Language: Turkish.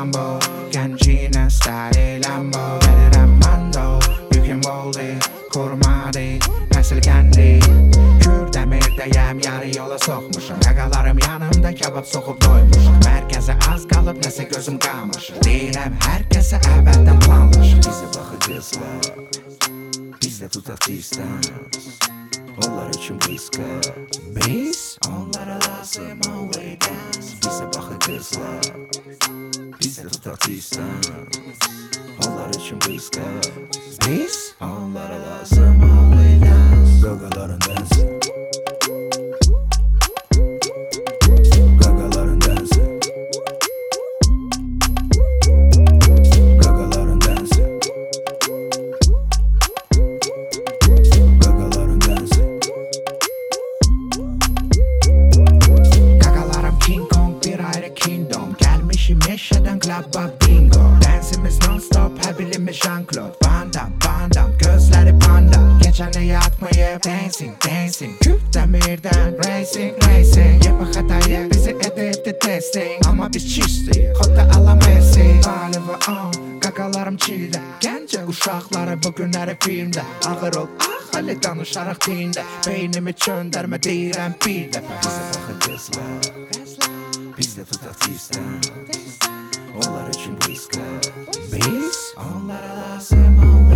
Lambo, gencine style Lambo. Veririm mando, yüküm oldu, kurmadı, nesil kendi. Kür demirdeyim, yarı yola sokmuşum. Yakalarım yanımda, kebap sokup doymuşum. Merkeze az kalıp, nese gözüm kalmışım. Deyirəm herkese evvelden planlaşım. Bize bakı kızlar, biz de tutak distans. Onlar için kıska, biz onlara lazım always dance. Bize bakı kızlar, biz de tutak distans. Onlar için kıska, biz onlara lazım always dance. Gagaların dansı, gagaların dansı, gagaların dansı, gagaların dansı. Gagalarım King Kong, bir ayrı kingdom. Gelmişim Meşe'den club'a bingo. Dansimiz non stop, her birimiz Jean-Claude Van Damme, Van Damme, gözleri panda. Geçene yatmayıp dancing, dancing. Küp demirden racing, racing. Yapı hatayı bizi edipti testing. Ama biz çistiyiz, kodda alamayız. Galiba on, gagalarım çilde. Gence uşaqları bugünləri filmdə. Ağır ol, ah Ali danışaraq dində. Beynimi çöndərmə deyirəm bir dəfə. Bizə baxın qızlar, biz də tutaq distans. Onlar üçün riskə, biz onlara lazım olur.